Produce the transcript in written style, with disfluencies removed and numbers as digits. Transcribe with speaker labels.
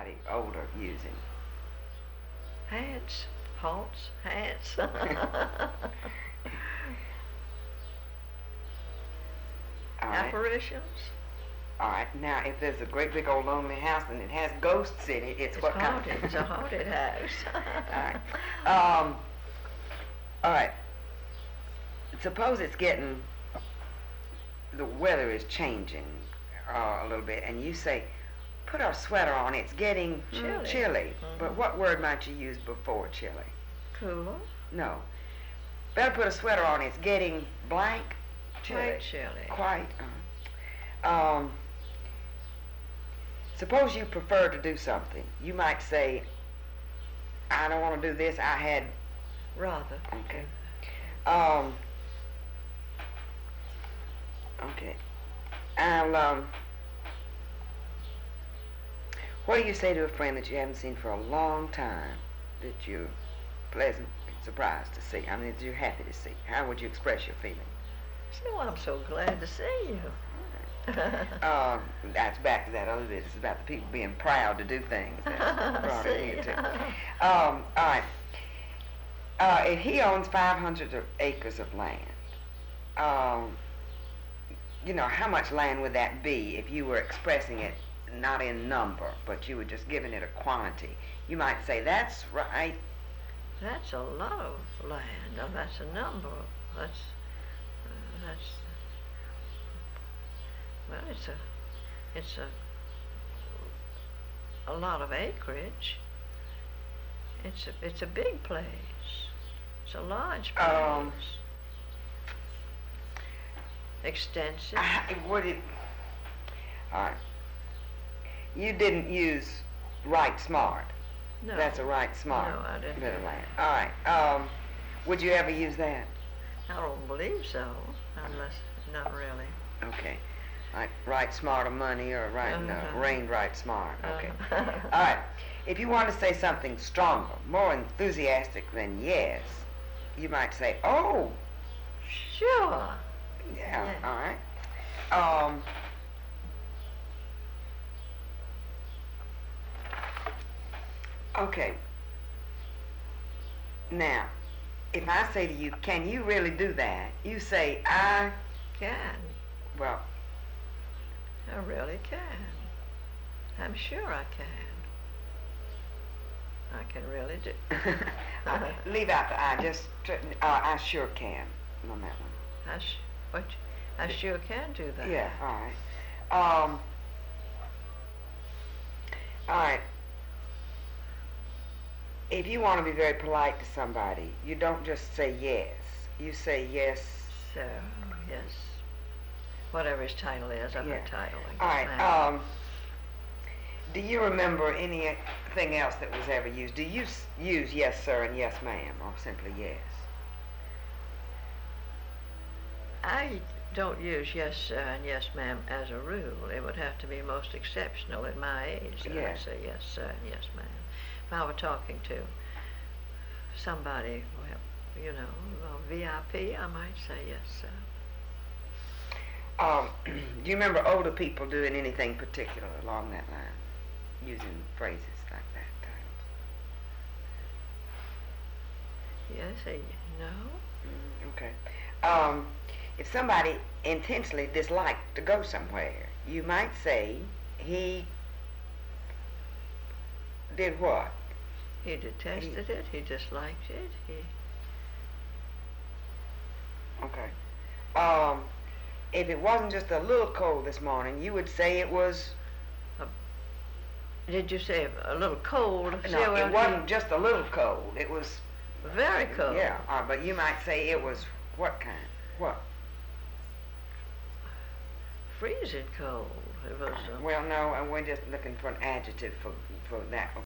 Speaker 1: somebody older using?
Speaker 2: Hats, haunts, hats.
Speaker 1: All right.
Speaker 2: Apparitions.
Speaker 1: All right. Now, if there's a great big old lonely house and it has ghosts in it, it's what
Speaker 2: haunted.
Speaker 1: kind of...
Speaker 2: It's a haunted house.
Speaker 1: All right. All right. Suppose it's getting... The weather is changing a little bit, and you say, put a sweater on, it's getting chilly.
Speaker 2: Mm-hmm.
Speaker 1: But what word might you use before chilly?
Speaker 2: Cooler.
Speaker 1: No. Better put a sweater on, it's getting blank chilly.
Speaker 2: Quite chilly.
Speaker 1: Quite. Suppose you prefer to do something. You might say, I don't want to do this, I had...
Speaker 2: Rather.
Speaker 1: Okay. Okay. What do you say to a friend that you haven't seen for a long time, that you're pleasant, surprised to see? I mean, that you're happy to see. How would you express your feeling?
Speaker 2: So I'm so glad to see you.
Speaker 1: That's back to that other business about the people being proud to do things. That's brought in here too. All right. If he owns 500 acres of land, you know, how much land would that be if you were expressing it not in number, but you were just giving it a quantity? You might say, that's right.
Speaker 2: That's a lot of land. Now, that's a number. That's well, it's a lot of acreage. It's a big place. It's a large place. Extensive.
Speaker 1: Would it? All right. You didn't use right smart.
Speaker 2: No.
Speaker 1: That's a right smart.
Speaker 2: No, I didn't.
Speaker 1: Bit of land. All right. Would you ever use that?
Speaker 2: I don't believe so, unless not really.
Speaker 1: Okay. Like right smart of money or right rain right smart. Okay. All right. If you want to say something stronger, more enthusiastic than yes, you might say, oh.
Speaker 2: Sure.
Speaker 1: Yeah. All right. Okay. Now, if I say to you, can you really do that? You say, I
Speaker 2: can.
Speaker 1: Well,
Speaker 2: I really can. I'm sure I can. I can really do.
Speaker 1: Leave out the I. Just I sure can on that one.
Speaker 2: I sure can do that.
Speaker 1: Yeah. All right. All right. If you want to be very polite to somebody, you don't just say yes. You say yes.
Speaker 2: So, yes. Whatever his title is, I've got title.
Speaker 1: All right. Do you remember anything else that was ever used? Do you use yes, sir, and yes, ma'am, or simply yes?
Speaker 2: I don't use yes, sir, and yes, ma'am as a rule. It would have to be most exceptional at my age that I say yes, sir, and yes, ma'am. If I were talking to somebody, well, you know, VIP, I might say yes, sir.
Speaker 1: Do you remember older people doing anything particular along that line, using phrases like that?
Speaker 2: Yes, no.
Speaker 1: Okay. If somebody intentionally disliked to go somewhere, you might say he did what?
Speaker 2: He detested it. He disliked it.
Speaker 1: Okay. If it wasn't just a little cold this morning, you would say it was...
Speaker 2: Did you say a little cold?
Speaker 1: No, it wasn't just a little cold. It was...
Speaker 2: Very cold.
Speaker 1: Yeah, but you might say it was what kind? What?
Speaker 2: Freezing cold. It was...
Speaker 1: Well, no, we're just looking for an adjective for that.